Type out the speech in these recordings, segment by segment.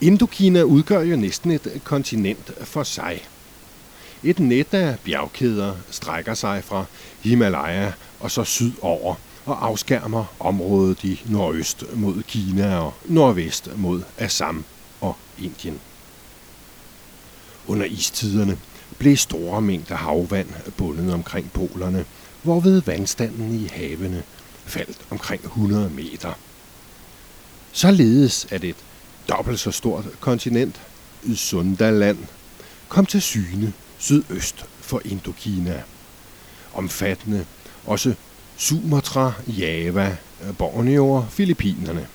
Indokina udgør jo næsten et kontinent for sig. Et net af bjergkæder strækker sig fra Himalaya og så sydover og afskærmer området i nordøst mod Kina og nordvest mod Assam og Indien. Under istiderne blev store mængder havvand bundet omkring polerne, hvorved vandstanden i havene faldt omkring 100 meter. Således at et dobbelt så stort kontinent, Sundaland, kom til syne sydøst for Indokina, omfattende også Sumatra, Java, Borneo og Filippinerne.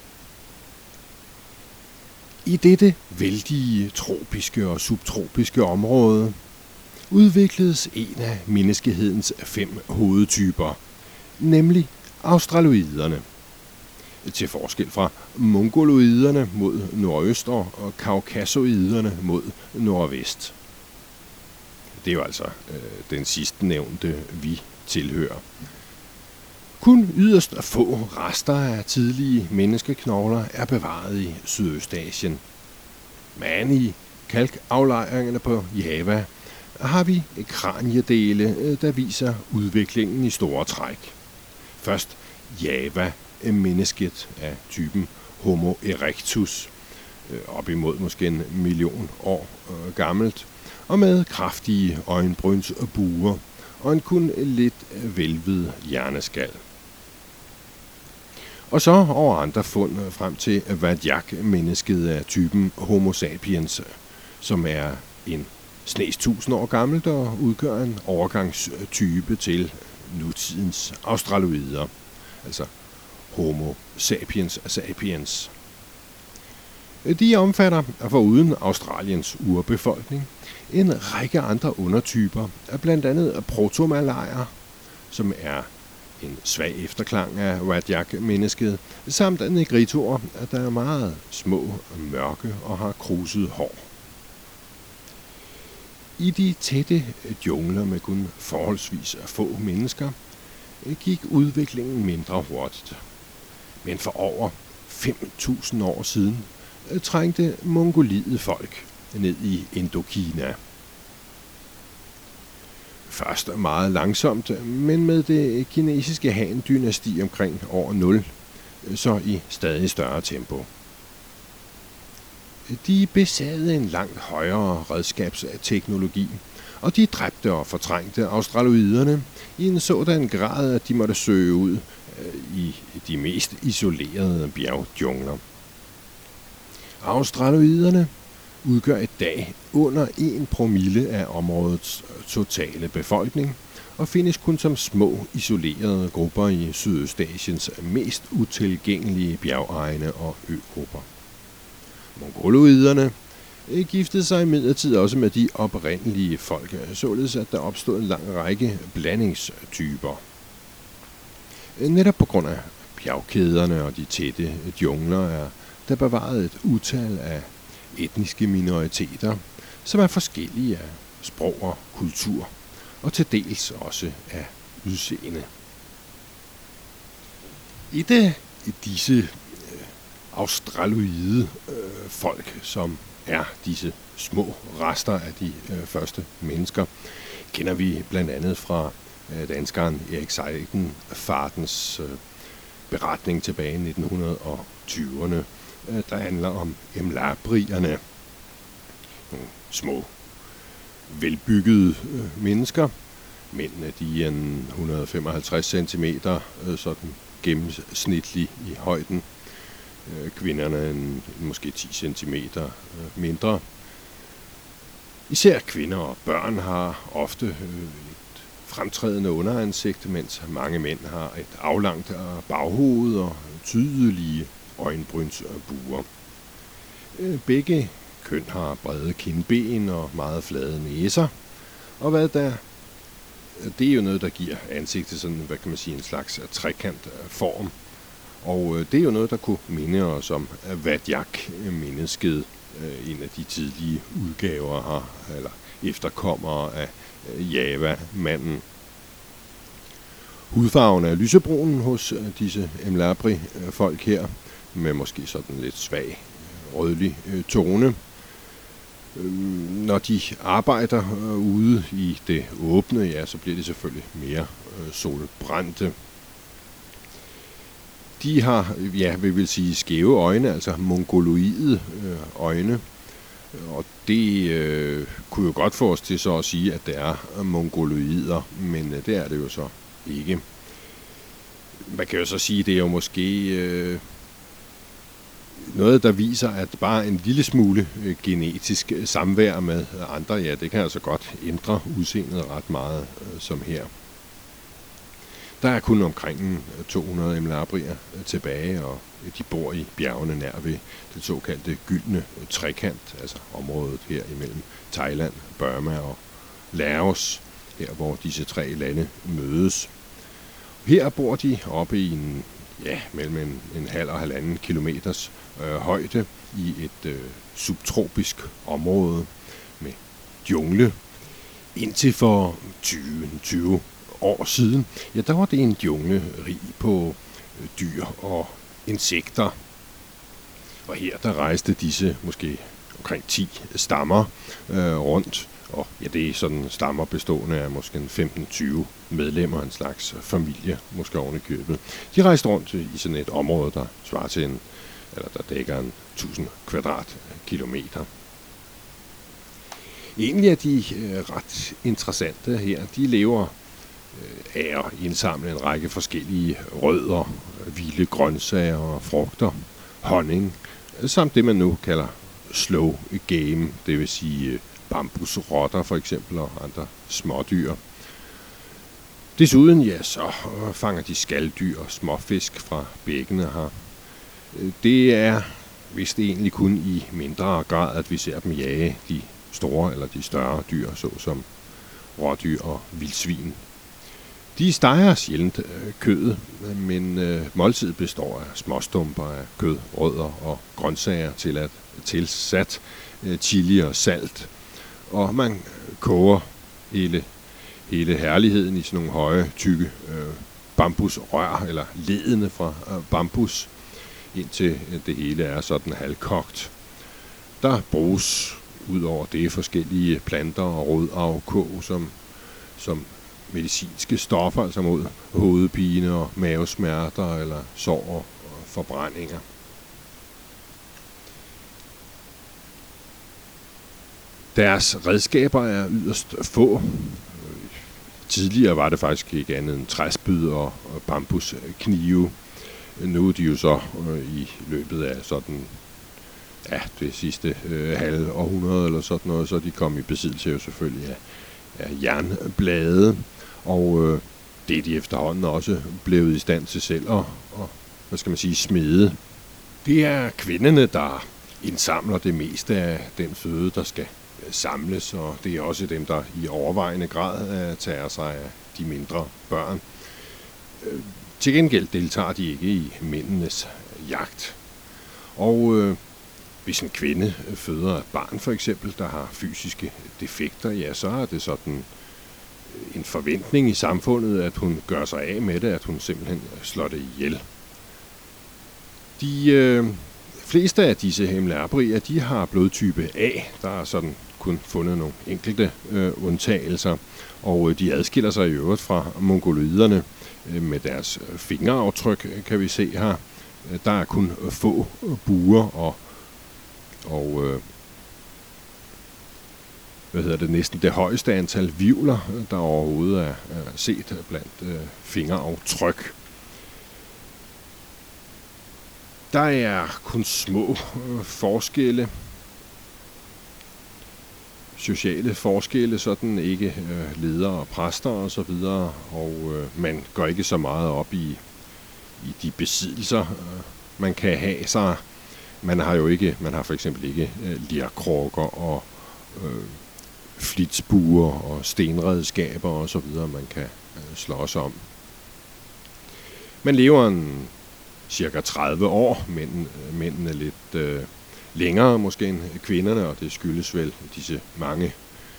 I dette vældige tropiske og subtropiske område udvikledes en af menneskehedens 5 hovedtyper, nemlig australoiderne. Til forskel fra mongoloiderne mod nordøst og kaukasoiderne mod nordvest. Det er jo altså den sidste nævnte, vi tilhører. Kun yderst få rester af tidlige menneskeknogler er bevaret i Sydøstasien. Men i kalkaflejringerne på Java har vi kraniedele, der viser udviklingen i store træk. Først Java-mennesket af typen Homo erectus, op imod måske 1 million år gammelt, og med kraftige øjenbrynsbuer og en kun lidt velvet hjerneskal. Og så over andre fund frem til Wadjak-mennesket af typen Homo sapiens, som er en snes 1000 år gammelt og udgør en overgangstype til nutidens australoider, altså Homo sapiens sapiens. De omfatter foruden Australiens urbefolkning en række andre undertyper af blandt andet protomalajer, som er en svag efterklang af Wadjak-mennesket, samt negritoer, der er meget små, mørke og har kruset hår. I de tætte jungler med kun forholdsvis få mennesker gik udviklingen mindre hurtigt. Men for over 5.000 år siden trængte mongolide folk ned i Indokina. Først meget langsomt, men med det kinesiske Han-dynasti omkring år 0, så i stadig større tempo. De besad en langt højere redskabsteknologi, og de dræbte og fortrængte australoiderne i en sådan grad, at de måtte søge ud i de mest isolerede bjergjungler. Australoiderne udgør i dag under 1% af områdets totale befolkning og findes kun som små isolerede grupper i Sydøstasiens mest utilgængelige bjergegne og øgrupper. Mongoloiderne giftede sig imidlertid også med de oprindelige folk, således at der opstod en lang række blandingstyper. Netop på grund af bjergkæderne og de tætte jungler er der bevaret et utal af etniske minoriteter, som er forskellige af sprog og kultur, og til dels også af udseende. Et af disse australoide folk, som er disse små rester af de første mennesker, kender vi blandt andet fra danskeren Erik Seidenfartens beretning tilbage i 1920'erne, der handler om emlabrierne. Nogle små, velbyggede mennesker. Mændene de er 155 cm, sådan gennemsnitlig i højden. Kvinderne måske 10 cm mindre. Især kvinder og børn har ofte et fremtrædende underansigt, mens mange mænd har et aflangt baghoved og tydelige øjenbrynsbuer. Begge køn har brede kindben og meget flade næser, og det er jo noget, der giver ansigtet sådan, hvad kan man sige, en slags trekantform. Og det er jo noget, der kunne minde os om Wadjak-mennesket, en af de tidlige udgaver her, eller efterkommere af Java-manden. Hudfarven er lysebrun hos disse Emlabri-folk her, med måske sådan lidt svag rødlig tone. Når de arbejder ude i det åbne, ja, så bliver de selvfølgelig mere solbrændte. De har, ja, vi vil sige skæve øjne, altså mongoloide øjne. Og det kunne jo godt få os til så at sige, at det er mongoloider, men det er det jo så ikke. Man kan jo så sige, at det er jo måske noget, der viser, at bare en lille smule genetisk samvær med andre, ja, det kan altså godt ændre udseendet ret meget, som her. Der er kun omkring 200 mlabrier tilbage, og de bor i bjergene nær ved det såkaldte gyldne trekant, altså området her imellem Thailand, Burma og Laos, her hvor disse 3 lande mødes. Her bor de oppe i mellem en halv og 1,5 kilometers højde i et subtropisk område med jungle. Indtil for 20 år siden, ja, der var det en jungle rig på dyr og insekter. Og her der rejste disse måske omkring 10 stammer rundt. Og ja, det er sådan stammer bestående af måske 15-20 medlemmer, en slags familie, måske oven i købet. De rejste rundt i sådan et område, der svarer til der dækker 1000 kvadratkilometer. Egentlig er de ret interessante her. De lever af at indsamle en række forskellige rødder, vilde grøntsager og frugter, honning, samt det man nu kalder slow game, det vil sige bambusrotter for eksempel og andre smådyr. Desuden, ja, så fanger de skaldyr og småfisk fra bækkene her. Det er vist egentlig kun i mindre grad, at vi ser dem jage de store eller de større dyr, såsom rådyr og vildsvin. De steger sjældent kødet, men måltidet består af småstumper af kød, rødder og grøntsager tilsat chili og salt. Og man koger hele herligheden i sådan nogle høje, tykke bambusrør, eller ledene fra bambus, indtil det hele er sådan halvkogt. Der bruges ud over det forskellige planter og rodafkåg som medicinske stoffer, altså mod hovedpine og mavesmerter eller sår og forbrændinger. Deres redskaber er yderst få. Tidligere var det faktisk ikke andet end træspyd og bambusknive. Nu er de jo så i løbet af sådan, ja, det sidste halve århundrede eller sådan noget, så er de kommet i besiddelse jo selvfølgelig af jernblade. Og det er de efterhånden også blevet i stand til selv og hvad skal man sige, smede. Det er kvinderne, der indsamler det meste af den føde, der skal samles, og det er også dem, der i overvejende grad tager sig af de mindre børn. Til gengæld deltager de ikke i mændenes jagt. Og hvis en kvinde føder et barn for eksempel, der har fysiske defekter, ja, så er det sådan en forventning i samfundet, at hun gør sig af med det, at hun simpelthen slår det ihjel. De fleste af disse himlabrier, de har blodtype A. Der er sådan kun fundet nogle enkelte undtagelser, og de adskiller sig i øvrigt fra mongoloiderne med deres fingeraftryk, kan vi se her. Der er kun få buer og næsten det højeste antal hvirvler, der overhovedet er set blandt fingeraftryk. Der er kun små forskelle, sociale forskelle, sådan ikke ledere og præster og så videre, og man går ikke så meget op i de besiddelser, man kan have sig. Man har for eksempel ikke lerkrukker og flitsbuer og stenredskaber og så videre, man kan slås om. Man lever cirka 30 år, mændene lidt længere måske end kvinderne, og det skyldes vel disse mange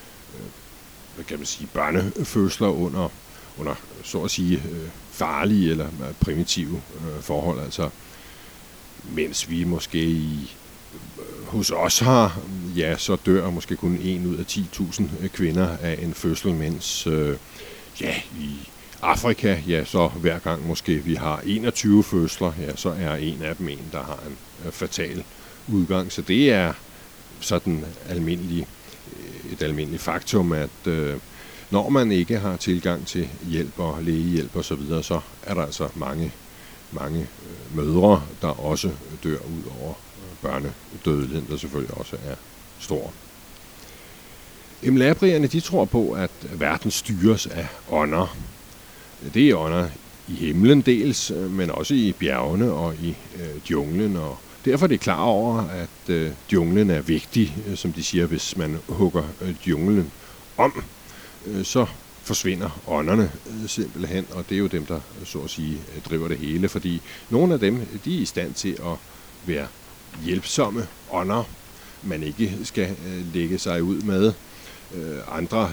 børnefødsler under så at sige farlige eller primitive forhold, altså mens vi måske i hos os har, ja, så dør måske kun 1 ud af 10.000 kvinder af en fødsel, mens i Afrika, ja, så hver gang måske vi har 21 fødsler, ja, så er en af dem der har en fatal udgang. Så det er sådan et almindeligt faktum, at når man ikke har tilgang til hjælp og lægehjælp og så videre, så er der altså mange mødre, der også dør ud over børnedødeligheden, der selvfølgelig også er stor. Imlabrierne, de tror på, at verden styres af ånder. Det er ånder i himlen dels, men også i bjergene og i junglen, og derfor er det klar over, at junglen er vigtig, som de siger, hvis man hugger junglen om, så forsvinder ånderne simpelthen, og det er jo dem, der så at sige driver det hele, fordi nogle af dem, de er i stand til at være hjælpsomme ånder, man ikke skal lægge sig ud med. Andre,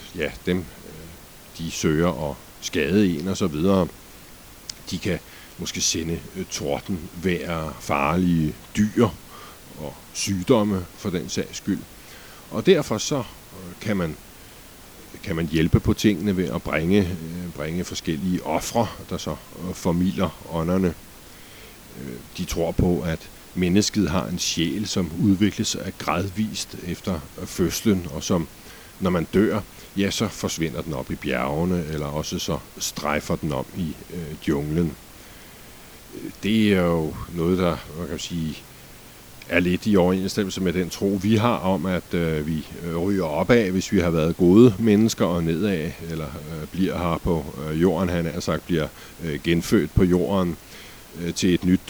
de søger at skade en og så videre. De kan måske sende tordenvejr, farlige dyr og sygdomme for den sags skyld. Og derfor så kan man hjælpe på tingene ved at bringe forskellige ofre, der så formilder ånderne. De tror på, at mennesket har en sjæl, som udvikles gradvist efter fødslen, og som, når man dør, ja, så forsvinder den op i bjergene, eller også så strejfer den om i junglen. Det er jo noget, der, man kan sige, er lidt i overensstemmelse med den tro, vi har om, at vi ryger opad, hvis vi har været gode mennesker, og nedad, eller bliver her på jorden, han har sagt, bliver genfødt på jorden til et nyt,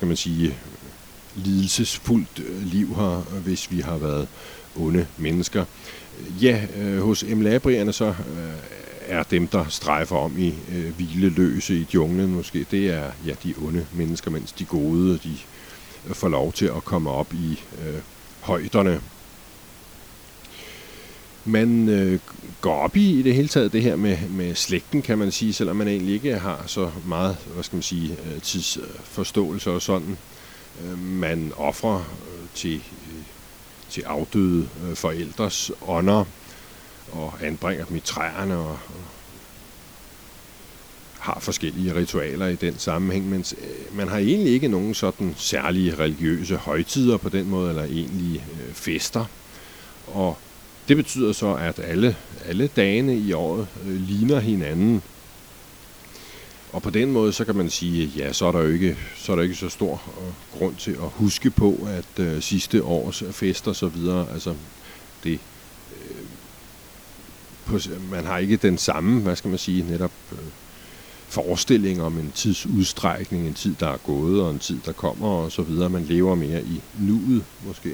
lidelsesfuldt liv her, hvis vi har været onde mennesker. Ja, hos Imlabrierne så er dem, der strejfer om i hvileløse i junglen måske, det er de onde mennesker, mens de gode, de får lov til at komme op i højderne. Man går op i det hele taget det her med slægten, kan man sige, selvom man egentlig ikke har så meget, tidsforståelse og sådan. Man ofrer til afdøde forældres ånder og anbringer dem i træerne og har forskellige ritualer i den sammenhæng, men man har egentlig ikke nogen sådan særlige religiøse højtider på den måde, eller egentlige fester. Og det betyder så, at alle dagene i året ligner hinanden. Og på den måde, så kan man sige, ja, så er der ikke så stor grund til at huske på, at sidste års fester og så videre, altså det, man har ikke den samme, netop forestilling om en tidsudstrækning, en tid, der er gået, og en tid, der kommer, og så videre. Man lever mere i nuet, måske.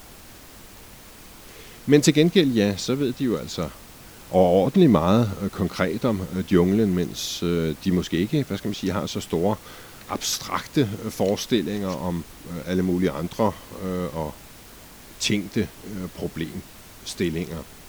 Men til gengæld, ja, så ved de jo altså overordentligt meget konkret om junglen, mens de måske ikke, har så store abstrakte forestillinger om alle mulige andre og tænkte problemstillinger.